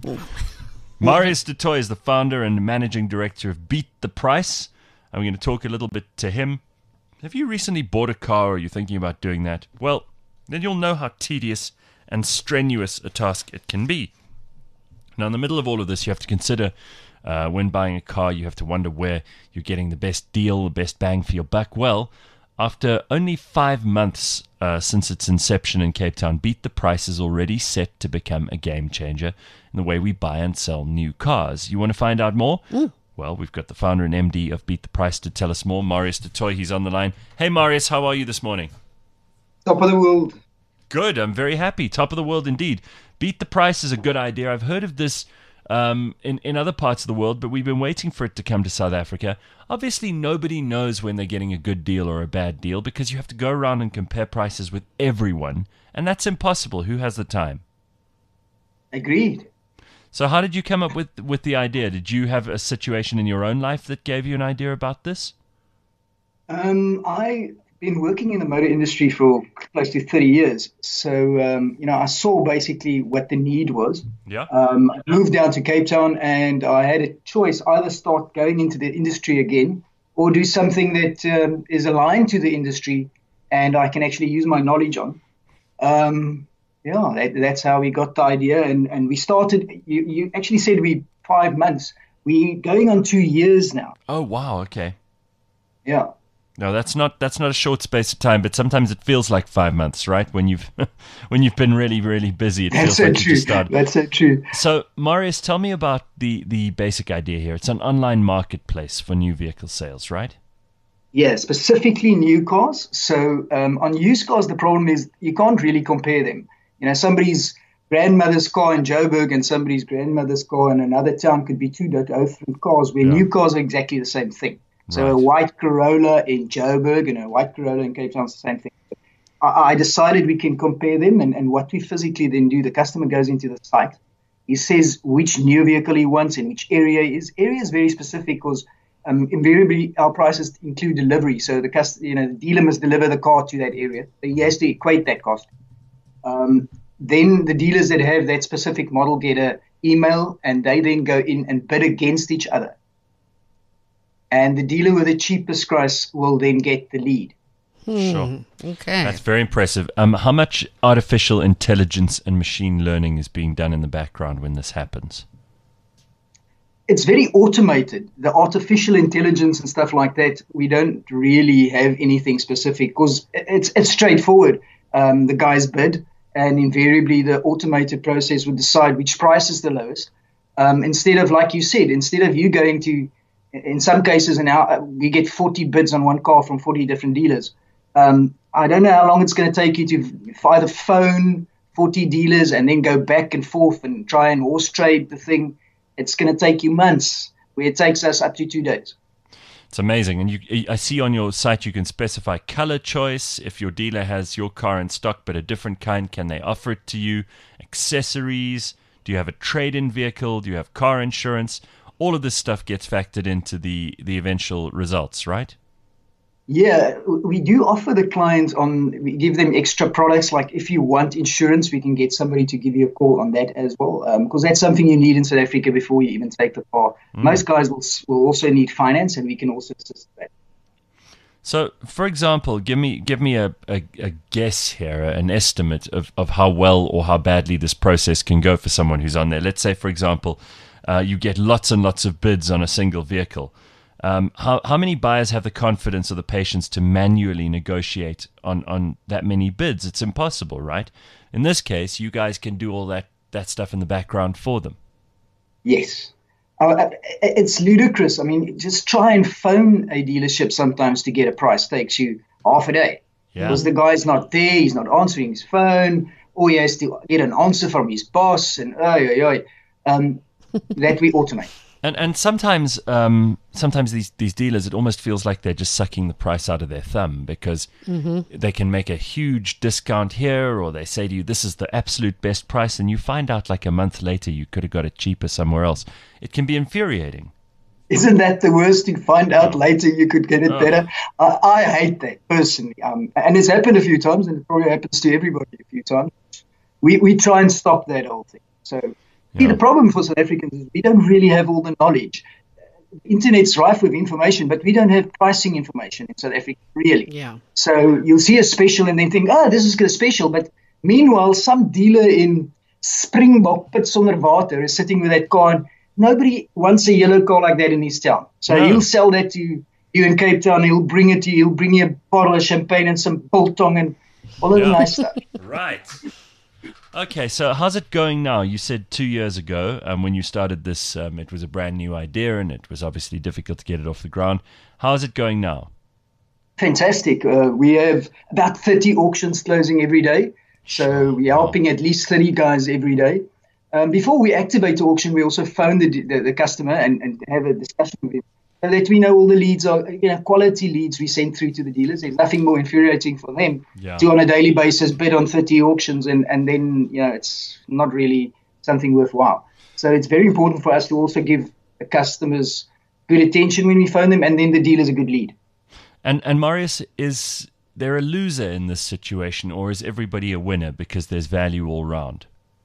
S2: Marius du Toit is the founder and managing director of Beat the Price. I'm going to talk a little bit to him. Have you recently bought a car or are you thinking about doing that? Well, then you'll know how tedious and strenuous a task it can be. Now, in the middle of all of this, you have to consider uh, when buying a car, you have to wonder where you're getting the best deal, the best bang for your buck. Well, after only five months uh, since its inception in Cape Town, Beat the Price is already set to become a game changer in the way we buy and sell new cars. You want to find out more? Mm. Well, we've got the founder and M D of Beat the Price to tell us more, Marius du Toit. He's on the line. Hey, Marius, how are you this morning?
S5: Top of the world.
S2: Good, I'm very happy. Top of the world indeed. Beat the Price is a good idea. I've heard of this um, in, in other parts of the world, but we've been waiting for it to come to South Africa. Obviously, nobody knows when they're getting a good deal or a bad deal because you have to go around and compare prices with everyone, and that's impossible. Who has the time?
S5: Agreed.
S2: So how did you come up with, with the idea? Did you have a situation in your own life that gave you an idea about this?
S5: Um, I've been working in the motor industry for close to thirty years. So, um, you know, I saw basically what the need was.
S2: Yeah.
S5: Um, I moved down to Cape Town and I had a choice, either start going into the industry again or do something that um, is aligned to the industry and I can actually use my knowledge on. Um, yeah, that, that's how we got the idea. And, and we started, you, you actually said we five months. We're going on two years now.
S2: Oh, wow. Okay.
S5: Yeah.
S2: No, that's not that's not a short space of time, but sometimes it feels like five months, right? When you've when you've been really, really busy, it
S5: That's
S2: feels
S5: so
S2: like
S5: true.
S2: you just started.
S5: That's so true.
S2: So, Marius, tell me about the, the basic idea here. It's an online marketplace for new vehicle sales, right?
S5: Yeah, specifically new cars. So um, on used cars, the problem is you can't really compare them. You know, somebody's grandmother's car in Joburg and somebody's grandmother's car in another town could be two different cars, where
S2: Yeah.
S5: new cars are exactly the same thing. So
S2: Right.
S5: a white Corolla in Joburg and a white Corolla in Cape Town is the same thing. I, I decided we can compare them, and, and what we physically then do, the customer goes into the site. He says which new vehicle he wants and which area he is. Area is very specific because um, invariably our prices include delivery. So the cust- you know, the dealer must deliver the car to that area. So he has to equate that cost. Um, then the dealers that have that specific model get an email, and they then go in and bid against each other. And the dealer with the cheapest price will then get the lead.
S2: Sure.
S3: Okay.
S2: That's very impressive. Um, how much artificial intelligence and machine learning is being done in the background when this happens?
S5: It's very automated. The artificial intelligence and stuff like that, we don't really have anything specific because it's it's straightforward. Um, the guys bid, and invariably the automated process would decide which price is the lowest. Um, instead of, like you said, instead of you going to, in some cases, in our, we get forty bids on one car from forty different dealers. Um, I don't know how long it's going to take you to either phone forty dealers and then go back and forth and try and horse trade the thing. It's going to take you months. where it takes us up to two days.
S2: It's amazing. And you, I see on your site you can specify color choice. If your dealer has your car in stock but a different kind, can they offer it to you? Accessories. Do you have a trade-in vehicle? Do you have car insurance? All of this stuff gets factored into the, the eventual results, right?
S5: Yeah, we do offer the clients on, we give them extra products. Like if you want insurance, we can get somebody to give you a call on that as well. Because um, that's something you need in South Africa before you even take the car. Mm. Most guys will, will also need finance, and we can also assist with that.
S2: So, for example, give me give me a, a, a guess here, an estimate of, of how well or how badly this process can go for someone who's on there. Let's say, for example, uh, you get lots and lots of bids on a single vehicle. Um, how how many buyers have the confidence or the patience to manually negotiate on, on that many bids? It's impossible, right? In this case, you guys can do all that, that stuff in the background for them.
S5: Yes. Uh, it's ludicrous. I mean, just try and phone a dealership sometimes to get a price. Takes you half a day. Yeah. Because the guy's not there, he's not answering his phone, or he has to get an answer from his boss, and oh, yeah, yeah. Um, that we automate.
S2: And and sometimes um, sometimes these, these dealers, it almost feels like they're just sucking the price out of their thumb because mm-hmm. they can make a huge discount here, or they say to you, this is the absolute best price, and you find out like a month later you could have got it cheaper somewhere else. It can be infuriating.
S5: Isn't that the worst? To find out later you could get it oh. better? I, I hate that personally. Um, and it's happened a few times, and it probably happens to everybody a few times. We, we try and stop that whole thing. So... See, the problem for South Africans is we don't really have all the knowledge. The internet's rife with information, but we don't have pricing information in South Africa, really.
S3: Yeah.
S5: So you'll see a special and then think, oh, this is a special. But meanwhile, some dealer in Springbok, Pit Sonder Water, is sitting with that car, and nobody wants a yellow car like that in his town. So no. He'll sell that to you in Cape Town. He'll bring it to you. He'll bring you a bottle of champagne and some biltong and all of yeah. the nice stuff.
S2: Right. Okay, so how's it going now? You said two years ago, um, when you started this, um, it was a brand new idea, and it was obviously difficult to get it off the ground. How's it going now?
S5: Fantastic. Uh, we have about thirty auctions closing every day, so we're helping wow. at least thirty guys every day. Um, before we activate the auction, we also phone the, the, the customer and, and have a discussion with him, so that we know all the leads are, you know, quality leads we send through to the dealers. There's nothing more infuriating for them yeah. to, on a daily basis, bid on thirty auctions, and, and then, you know, it's not really something worthwhile. So it's very important for us to also give the customers good attention when we phone them, and then the dealers a good lead.
S2: And and Marius, is there a loser in this situation, or is everybody a winner because there's value all round?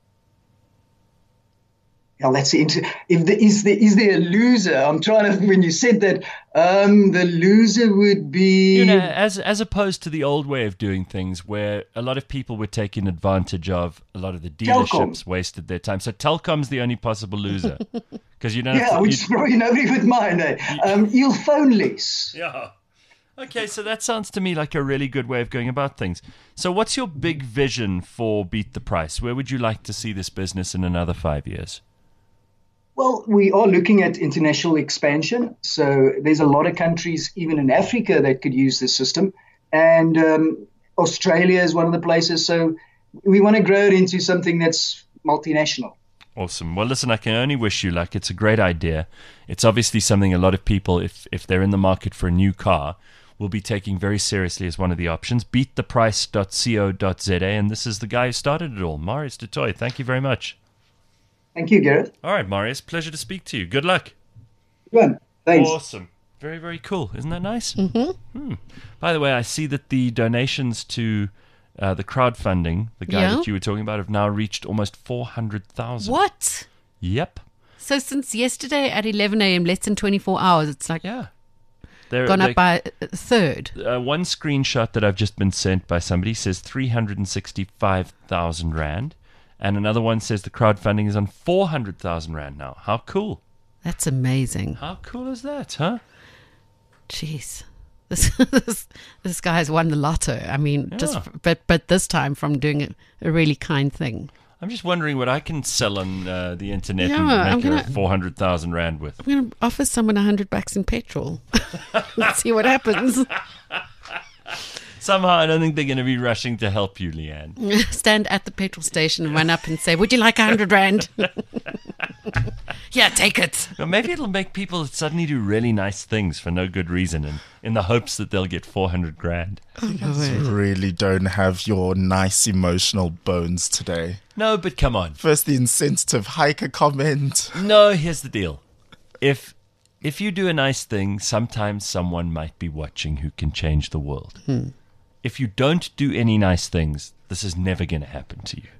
S5: Yeah, let's see. If there is there is there a loser? I'm trying to. When you said that, um, the loser would be,
S2: you know, as as opposed to the old way of doing things, where a lot of people were taking advantage of. A lot of the dealerships Telkom. wasted their time. So Telkom's the only possible loser, because you don't.
S5: Yeah,
S2: have to,
S5: which is probably nobody would mind. Eh? Um, you'll phone less.
S2: Yeah. Okay, so that sounds to me like a really good way of going about things. So, what's your big vision for Beat the Price? Where would you like to see this business in another five years?
S5: Well, we are looking at international expansion. So there's a lot of countries, even in Africa, that could use this system. And um, Australia is one of the places. So we want to grow it into something that's multinational.
S2: Awesome. Well, listen, I can only wish you luck. It's a great idea. It's obviously something a lot of people, if, if they're in the market for a new car, will be taking very seriously as one of the options. beat the price dot co dot za. And this is the guy who started it all, Marius du Toit. Thank you very much.
S5: Thank you, Gareth.
S2: All right, Marius. Pleasure to speak to you. Good luck.
S5: Good. Thanks.
S2: Awesome. Very, very cool. Isn't that nice?
S3: Mm-hmm.
S2: Hmm. By the way, I see that the donations to uh, the crowdfunding, the guy
S3: yeah.
S2: that you were talking about, have now reached almost four hundred thousand.
S3: What?
S2: Yep.
S3: So since yesterday at eleven a.m., less than twenty-four hours, it's like
S2: yeah. They're,
S3: gone
S2: they're,
S3: up by a third.
S2: Uh, one screenshot that I've just been sent by somebody says three hundred sixty-five thousand Rand. And another one says the crowdfunding is on four hundred thousand Rand now. How cool.
S3: That's amazing.
S2: How cool is that, huh?
S3: Jeez. This this, this guy has won the lotto. I mean, yeah. just but but this time from doing a, a really kind thing.
S2: I'm just wondering what I can sell on uh, the internet
S3: yeah,
S2: and make
S3: I'm gonna,
S2: her four hundred thousand Rand with.
S3: I'm going to offer someone one hundred bucks in petrol. Let's see what happens.
S2: Somehow, I don't think they're going to be rushing to help you, Leanne.
S3: Stand at the petrol station and run up and say, would you like a hundred rand? Yeah, take it.
S2: Well, maybe it'll make people suddenly do really nice things for no good reason, and in the hopes that they'll get four hundred grand.
S4: You really don't have your nice emotional bones today.
S2: No, but come on.
S4: First, the insensitive hiker comment.
S2: No, here's the deal. If if you do a nice thing, sometimes someone might be watching who can change the world.
S3: Hmm.
S2: If you don't do any nice things, this is never going to happen to you.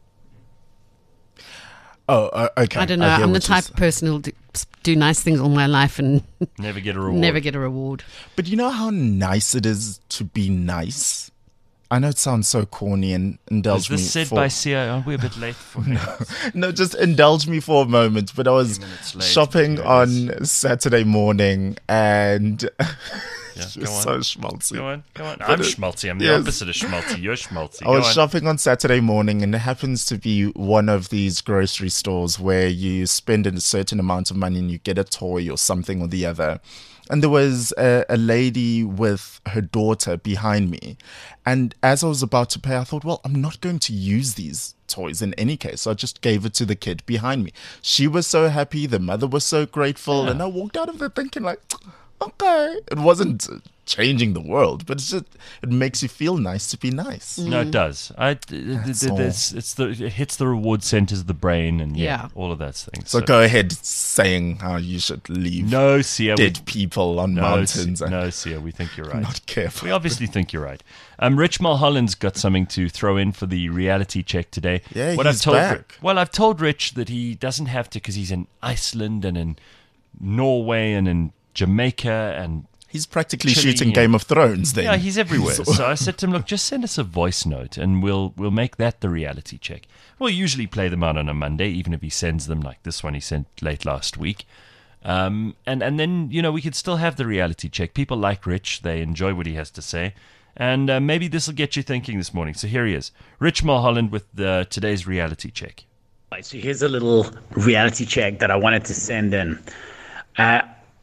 S4: Oh, uh, okay.
S3: I don't know.
S4: I hear
S3: I'm the
S4: what you're
S3: type
S4: saying.
S3: of person who'll do, do nice things all my life and
S2: Never get a reward.
S3: never get a reward.
S4: But you know how nice it is to be nice? I know it sounds so corny and indulge
S2: Is this
S4: me
S2: said
S4: for...
S2: by C I O? We're a bit late for it.
S4: No, just indulge me for a moment. But I was
S2: minutes late,
S4: shopping
S2: but
S4: on Saturday morning and
S2: Yeah,
S4: it
S2: go
S4: was
S2: on.
S4: so schmaltzy.
S2: Go on, go on. I'm
S4: it-
S2: schmaltzy. I'm the
S4: yes.
S2: opposite of schmaltzy. You're schmaltzy.
S4: I
S2: Go
S4: was
S2: on.
S4: shopping on Saturday morning, and it happens to be one of these grocery stores where you spend a certain amount of money and you get a toy or something or the other. And there was a, a lady with her daughter behind me. And as I was about to pay, I thought, well, I'm not going to use these toys in any case. So I just gave it to the kid behind me. She was so happy. The mother was so grateful.
S2: Yeah.
S4: And I walked out of there thinking like, okay. It wasn't changing the world, but it's just, it makes you feel nice to be nice.
S2: No, it does. I, th- th-
S4: That's
S2: th-
S4: all.
S2: there's, it's the, it hits the reward centers of the brain, and yeah,
S3: Yeah.
S2: all of those things.
S4: So go ahead saying how you should leave
S2: no, Sia, we,
S4: dead people on
S2: no,
S4: mountains
S2: Sia,
S4: and
S2: no, Sia, we think you're right.
S4: not careful.
S2: We obviously think you're right. Um, Rich Mulholland's got something to throw in for the reality check today.
S4: Yeah,
S2: what
S4: he's
S2: I've told,
S4: back.
S2: Well, I've told Rich that he doesn't have to because he's in Iceland and in Norway and in Jamaica and
S4: He's practically
S2: Chile,
S4: shooting
S2: yeah.
S4: Game of Thrones then.
S2: yeah, he's everywhere. So I said to him, look, just send us a voice note and we'll we'll make that the reality check. We'll usually play them out on a Monday, even if he sends them like this one he sent late last week. Um, and, and then, you know, we could still have the reality check. People like Rich. They enjoy what he has to say. And uh, maybe this will get you thinking this morning. So here he is. Rich Mulholland with uh, today's reality check.
S6: Right, so here's a little reality check that I wanted to send in. Uh,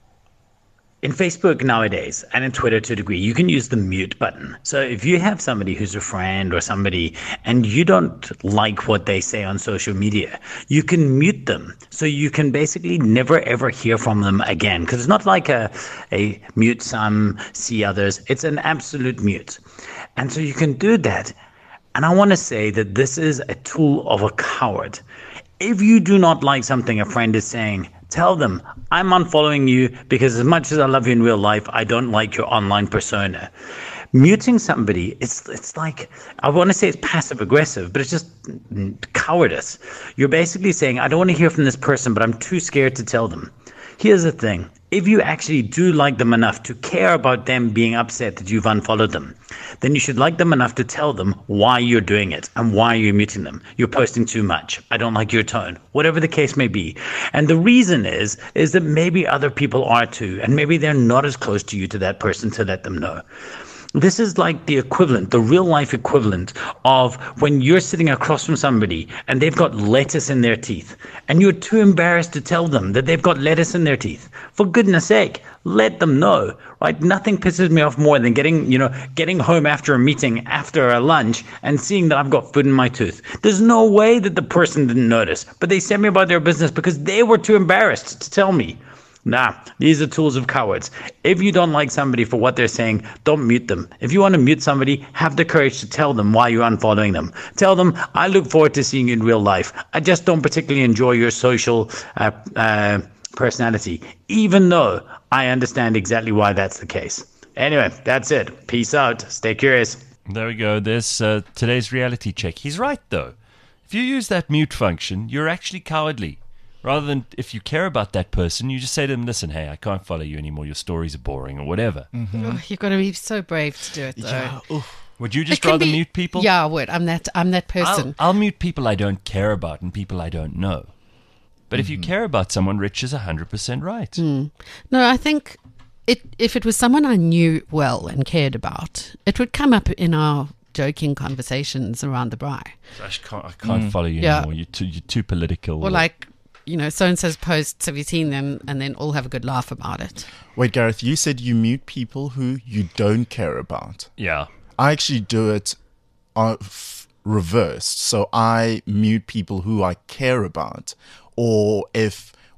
S6: in Facebook nowadays, and in Twitter to a degree, you can use the mute button. So if you have somebody who's a friend or somebody, and you don't like what they say on social media, you can mute them. So you can basically never ever hear from them again. Because it's not like a, a mute some, see others. It's an absolute mute. And so you can do that. And I want to say that this is a tool of a coward. If you do not like something a friend is saying, tell them, I'm unfollowing you because as much as I love you in real life, I don't like your online persona. Muting somebody, it's it's like, I want to say it's passive aggressive, but it's just cowardice. You're basically saying, I don't want to hear from this person, but I'm too scared to tell them. Here's the thing. If you actually do like them enough to care about them being upset that you've unfollowed them, then you should like them enough to tell them why you're doing it and why you're muting them. You're posting too much. I don't like your tone. Whatever the case may be. And the reason is, is that maybe other people are too, and maybe they're not as close to you to that person to let them know. This is like the equivalent, the real life equivalent of when you're sitting across from somebody and they've got lettuce in their teeth and you're too embarrassed to tell them that they've got lettuce in their teeth. For goodness sake, let them know, right? Nothing pisses me off more than getting, you know, getting home after a meeting, after a lunch and seeing that I've got food in my tooth. There's no way that the person didn't notice, but they sent me about their business because they were too embarrassed to tell me. Nah, these are tools of cowards. If you don't like somebody for what they're saying, don't mute them. If you want to mute somebody, have the courage to tell them why you're unfollowing them. Tell them, I look forward to seeing you in real life. I just don't particularly enjoy your social uh, uh, personality, even though I understand exactly why that's the case. Anyway, that's it. Peace out. Stay curious.
S2: There we go. There's uh, today's reality check. He's right, though. If you use that mute function, you're actually cowardly. Rather than, if you care about that person, you just say to them, listen, hey, I can't follow you anymore. Your stories are boring or whatever.
S3: Oh, you've got to be so brave to do it, though.
S4: Yeah, oof.
S2: Would you
S3: It
S2: just
S3: can
S2: rather
S3: be-
S2: mute people?
S3: Yeah, I would. I'm that. I'm that person.
S2: I'll, I'll mute people I don't care about and people I don't know. But if you care about someone, Rich is one hundred percent right.
S3: No, I think it. If it was someone I knew well and cared about, it would come up in our joking conversations around the braai.
S2: I just can't, I can't follow you
S3: Yeah.
S2: anymore. You're too, you're too political.
S3: Or like, you know, so and so's posts. Have you seen them? And then all have a good laugh about it.
S4: Wait, Gareth, you said you mute people who you don't care about.
S2: Yeah.
S4: I actually do it uh, f- reversed. So I mute people who I care about. Or if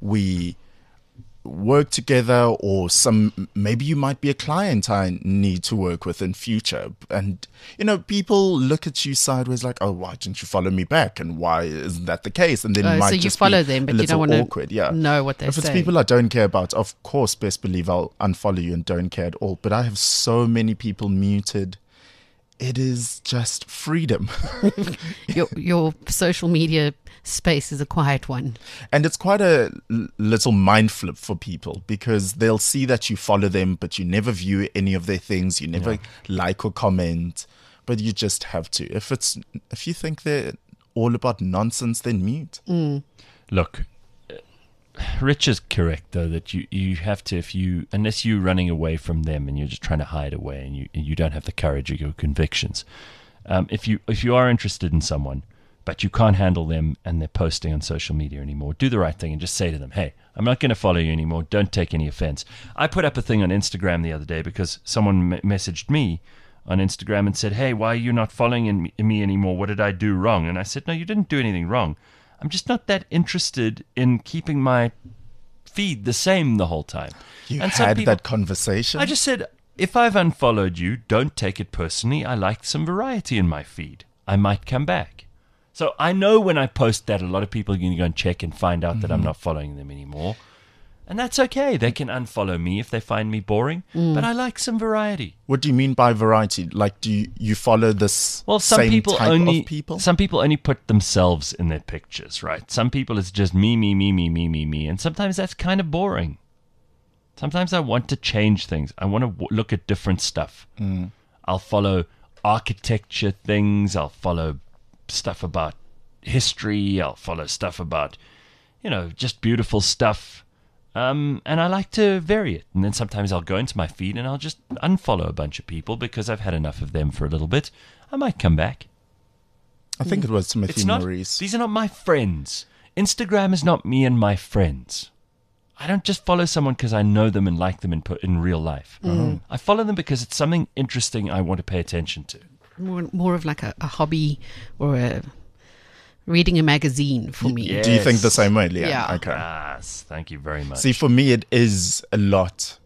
S4: we work together, or some maybe you might be a client I need to work with in future, and you know people look at you sideways like, oh, why didn't you follow me back, and why isn't that the case? And then
S3: Oh,
S4: it might
S3: so you
S4: just
S3: follow
S4: be
S3: them,
S4: a
S3: but you don't
S4: little
S3: want to
S4: awkward. Yeah,
S3: know what they're
S4: if it's
S3: saying.
S4: people I don't care about, of course, best believe I'll unfollow you and don't care at all. But I have so many people muted. It is just freedom.
S3: your your social media space is a quiet one.
S4: And it's quite a l- little mind flip for people, because they'll see that you follow them, but you never view any of their things. You never like or comment, but you just have to. If it's if you think they're all about nonsense, then mute.
S2: Look, uh, Rich is correct, though, that you, you have to, if you, unless you're running away from them and you're just trying to hide away and you you don't have the courage of your convictions, um, if you if you are interested in someone, but you can't handle them and they're posting on social media anymore, do the right thing and just say to them, hey, I'm not going to follow you anymore. Don't take any offense. I put up a thing on Instagram the other day because someone m- messaged me on Instagram and said, hey, why are you not following in me, me anymore? What did I do wrong? And I said, no, you didn't do anything wrong. I'm just not that interested in keeping my feed the same the whole time.
S4: You
S2: And some
S4: had
S2: people-
S4: that conversation.
S2: I just said, if I've unfollowed you, don't take it personally. I like some variety in my feed. I might come back. So I know when I post that, a lot of people are going to go and check and find out that I'm not following them anymore. And that's okay. They can unfollow me if they find me boring. But I like some variety.
S4: What do you mean by variety? Like, do you, you follow this
S2: Well, some
S4: same
S2: people
S4: type
S2: only
S4: of people?
S2: some people only put themselves in their pictures, right? Some people it's just me, me, me, me, me, me, me, and sometimes that's kind of boring. Sometimes I want to change things. I want to w- look at different stuff.
S4: Mm.
S2: I'll follow architecture things. I'll follow stuff about history. I'll follow stuff about, you know, just beautiful stuff. Um, and I like to vary it. And then sometimes I'll go into my feed and I'll just unfollow a bunch of people because I've had enough of them for a little bit. I might come back.
S4: I think it was Timothy
S2: It's not.
S4: Maurice.
S2: These are not my friends. Instagram is not me and my friends. I don't just follow someone because I know them and like them in po- in real life. I follow them because it's something interesting I want to pay attention to.
S3: More, more of like a, a hobby or a reading a magazine for me.
S2: Yeah.
S4: Do you think the
S2: Yes.
S4: same way, Leanne?
S3: Yeah.
S4: Okay.
S2: Yes, thank you very much.
S4: See, for me, it is a lot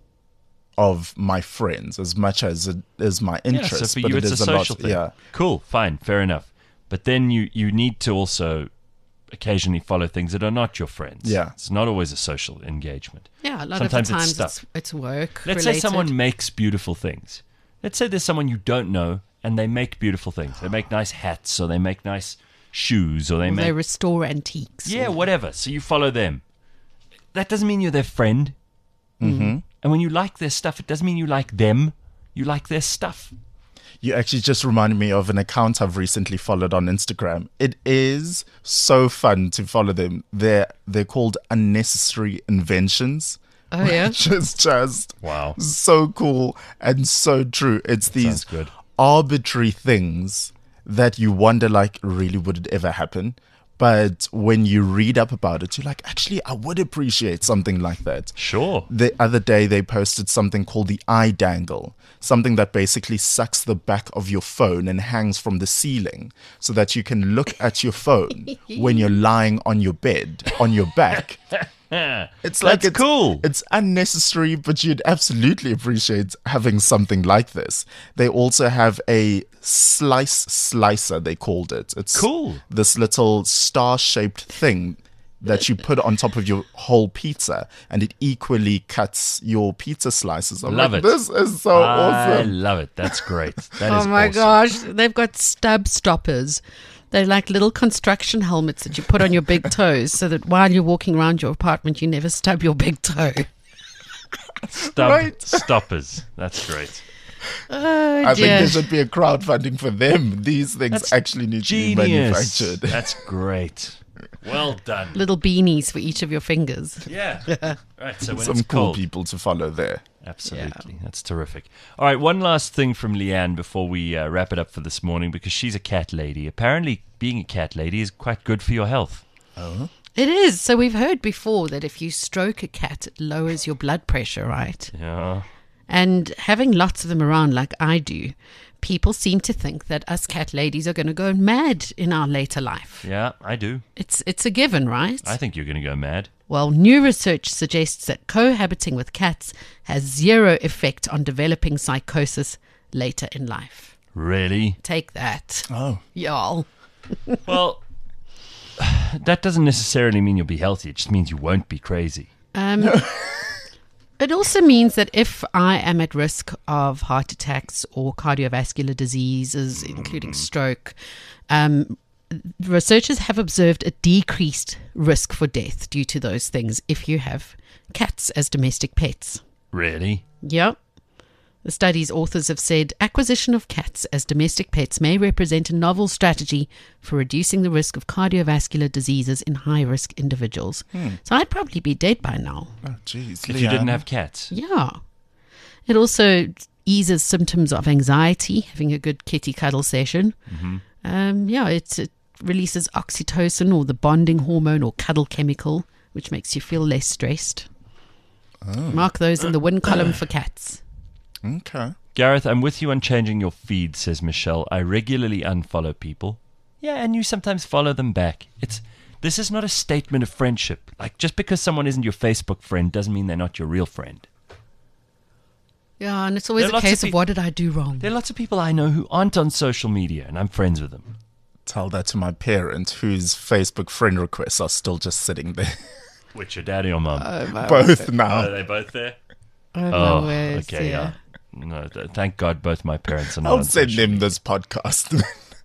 S4: of my friends as much as it is my
S2: yeah,
S4: interests.
S2: so for
S4: but
S2: you,
S4: it
S2: it's a
S4: is a
S2: social
S4: lot.
S2: thing.
S4: Yeah.
S2: Cool, fine, fair enough. But then you, you need to also occasionally follow things that are not your friends.
S4: Yeah.
S2: It's not always a social engagement.
S3: Yeah, a lot
S2: Sometimes
S3: of the
S2: it's
S3: times
S2: stuff.
S3: it's, it's work
S2: Let's
S3: related.
S2: say someone makes beautiful things. Let's say there's someone you don't know and they make beautiful things. They make nice hats or they make nice shoes or they
S3: Or
S2: make
S3: they restore antiques.
S2: yeah,
S3: or-
S2: whatever. So you follow them. That doesn't mean you're their friend. Mm-hmm. And when you like their stuff, it doesn't mean you like them. You like their stuff.
S4: You actually just reminded me of an account I've recently followed on Instagram. It is so fun to follow them. They're they're called Unnecessary Inventions.
S3: Oh, yeah?
S4: Which is just
S2: Wow.
S4: so cool and so true. It's these
S2: sounds good.
S4: arbitrary things that you wonder, like, really would it ever happen? But when you read up about it, you're like, actually, I would appreciate something like that.
S2: Sure.
S4: The other day, they posted something called the eye dangle, something that basically sucks the back of your phone and hangs from the ceiling so that you can look at your phone when you're lying on your bed, on your back. It's like
S2: That's
S4: it's,
S2: cool.
S4: It's unnecessary, but you'd absolutely appreciate having something like this. They also have a slice slicer, they called it. It's
S2: Cool.
S4: This little star-shaped thing that you put on top of your whole pizza, and it equally cuts your pizza slices. I'm
S2: Love
S4: like,
S2: it.
S4: this is so
S2: I
S4: awesome.
S2: love it. That's great. That is
S3: Oh my
S2: awesome.
S3: gosh, they've got stub stoppers. They're like little construction helmets that you put on your big toes so that while you're walking around your apartment, you never stub your big toe.
S2: Stub
S4: Right.
S2: stoppers. That's great.
S3: Oh,
S4: I think
S3: dear.
S4: there should be a crowdfunding for them. These things
S2: That's
S4: actually need to be
S2: Genius.
S4: manufactured.
S2: That's great. Well done.
S3: Little beanies for each of your fingers.
S2: Yeah. Right. So when
S4: Some
S2: it's
S4: cool
S2: cold,
S4: people to follow there.
S2: absolutely, that's terrific. All right, one last thing from Leanne before we uh, wrap it up for this morning, because she's a cat lady. Apparently, being a cat lady is quite good for your health.
S3: It is. So we've heard before that if you stroke a cat, it lowers your blood pressure, right?
S2: Yeah.
S3: And having lots of them around like I do, people seem to think that us cat ladies are going to go mad in our later life.
S2: Yeah, I do.
S3: It's it's a given, right?
S2: I think you're going to go mad.
S3: Well, new research suggests that cohabiting with cats has zero effect on developing psychosis later in life.
S2: Really?
S3: Take that,
S4: Oh,
S3: y'all.
S2: Well, that doesn't necessarily mean you'll be healthy. It just means you won't be crazy.
S3: Um, it also means that if I am at risk of heart attacks or cardiovascular diseases, including stroke, um, researchers have observed a decreased risk for death due to those things if you have cats as domestic pets.
S2: Really?
S3: Yep. The study's authors have said acquisition of cats as domestic pets may represent a novel strategy for reducing the risk of cardiovascular diseases in high-risk individuals.
S4: Hmm.
S3: So I'd probably be dead by now.
S4: oh, jeez.
S2: If you didn't have cats.
S3: Yeah. It also eases symptoms of anxiety, having a good kitty cuddle session.
S2: Mm-hmm.
S3: Um, yeah, it, it releases oxytocin, or the bonding hormone or cuddle chemical, which makes you feel less stressed.
S4: Oh.
S3: Mark those in the win column for cats.
S4: Okay.
S2: Gareth, I'm with you on changing your feed, says Michelle. I regularly unfollow people. Yeah, and you sometimes follow them back. It's This is not a statement of friendship. Like, just because someone isn't your Facebook friend doesn't mean they're not your real friend.
S3: Yeah, and it's always
S2: There are
S3: a
S2: lots of
S3: case of,
S2: peop-
S3: what did I do wrong?
S2: There are lots of people I know who aren't on social media, and I'm friends with them.
S4: Tell that to my parent, whose Facebook friend requests are still just sitting there.
S2: Which, your daddy or mum?
S4: Both
S2: Are
S4: now.
S2: they both there?
S3: Oh, my
S2: Oh,
S3: word,
S2: okay, yeah. No, th- thank God both my parents are not
S4: I'll
S2: on
S4: send
S2: social
S4: them
S2: media.
S4: this podcast.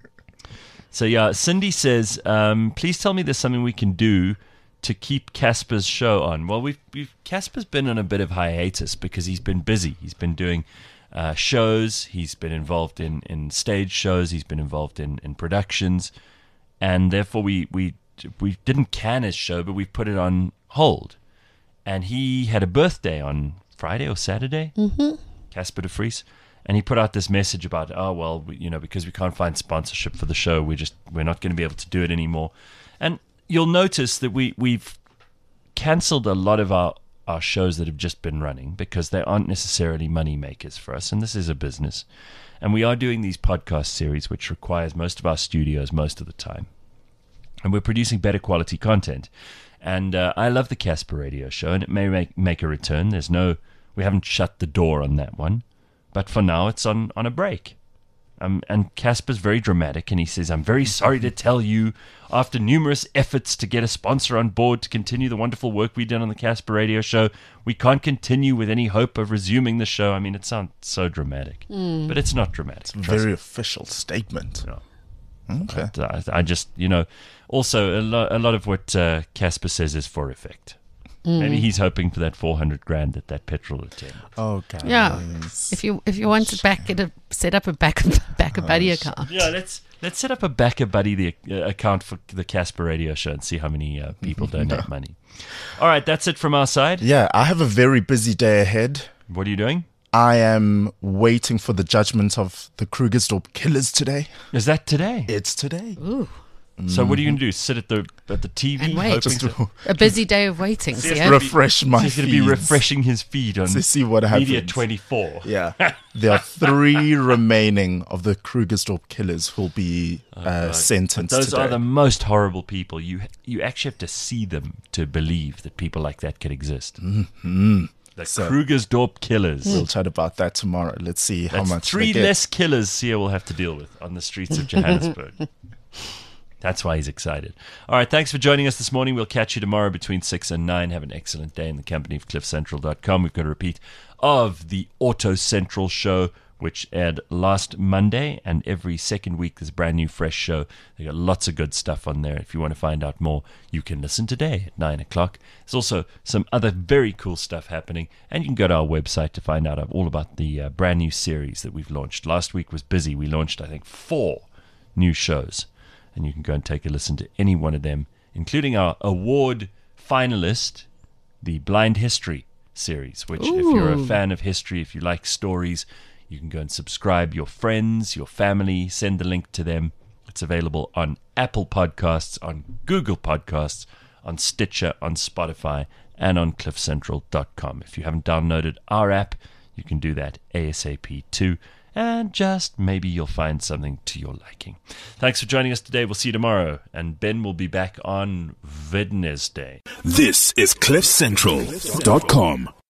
S2: So, yeah, Cindy says, um, please tell me there's something we can do to keep Casper's show on. Well, we've, we've Casper's been on a bit of hiatus because he's been busy. He's been doing uh, shows. He's been involved in, in stage shows. He's been involved in, in productions. And therefore, we, we, we didn't can his show, but we put it on hold. And he had a birthday on Friday or Saturday, mm-hmm. Casper de Vries, and he put out this message about, oh, well, we, you know, because we can't find sponsorship for the show, we just we're not going to be able to do it anymore. And you'll notice that we we've cancelled a lot of our our shows that have just been running because they aren't necessarily money makers for us, and this is a business. And we are doing these podcast series, which requires most of our studios most of the time, and we're producing better quality content. And uh, I love the Casper Radio Show, and it may make, make a return. There's no, we haven't shut the door on that one, but for now it's on, on a break. Um, and Casper's very dramatic, and he says, I'm very sorry to tell you, after numerous efforts to get a sponsor on board to continue the wonderful work we did on the Casper Radio Show, we can't continue with any hope of resuming the show. I mean, it sounds so dramatic,
S3: Mm.
S2: but it's not dramatic. Trust
S4: Very
S2: me.
S4: official statement.
S2: No.
S4: Okay.
S2: But, uh, I just, you know, also a, lo- a lot of what uh, Casper says is for effect.
S3: Mm.
S2: Maybe he's hoping for that four hundred grand at that petrol attendant.
S4: Okay.
S3: Yeah. If you if you want to back it, a, set up a back back a buddy account.
S2: Yeah, let's let's set up a Backer Buddy the uh, account for the Casper Radio Show and see how many uh, people donate money. All right, that's it from our side.
S4: Yeah, I have a very busy day ahead.
S2: What are you doing?
S4: I am waiting for the judgment of the Krugersdorp killers today.
S2: Is that today?
S4: It's today.
S3: Ooh,
S2: So what are you going to do? Sit at the at the T V
S3: And wait.
S2: hoping
S4: Just
S2: to,
S4: to
S3: a busy day of waiting.
S2: See,
S3: See,
S2: it's
S3: I-
S4: refresh my
S2: he's going to be
S4: feeds.
S2: refreshing his feed on
S4: to see what
S2: Media
S4: happens.
S2: twenty-four.
S4: Yeah. There are three remaining of the Krugersdorp killers who will be uh, sentenced
S2: Those
S4: today.
S2: are the most horrible people. You you actually have to see them to believe that people like that could exist.
S4: Mm-hmm.
S2: The
S4: So-
S2: Krugersdorp killers.
S4: We'll chat about that tomorrow. Let's see how
S2: That's
S4: much
S2: three
S4: they get.
S2: less killers Sia will have to deal with on the streets of Johannesburg. That's why he's excited. All right, thanks for joining us this morning. We'll catch you tomorrow between six and nine. Have an excellent day in the company of cliff central dot com. We've got a repeat of the Auto Central show, which aired last Monday, and every second week there's a brand new fresh show. They got lots of good stuff on there. If you want to find out more, you can listen today at nine o'clock. There's also some other very cool stuff happening, and you can go to our website to find out all about the uh, brand new series that we've launched. Last week was busy. We launched, I think, four new shows, and you can go and take a listen to any one of them, including our award finalist, the Blind History series, which if you're a
S3: Ooh.
S2: fan of history, if you like stories, you can go and subscribe your friends, your family, send the link to them. It's available on Apple Podcasts, on Google Podcasts, on Stitcher, on Spotify, and on cliff central dot com. If you haven't downloaded our app, you can do that ASAP too. And just maybe you'll find something to your liking. Thanks for joining us today. We'll see you tomorrow. And Ben will be back on Wednesday.
S1: This is cliff central dot com.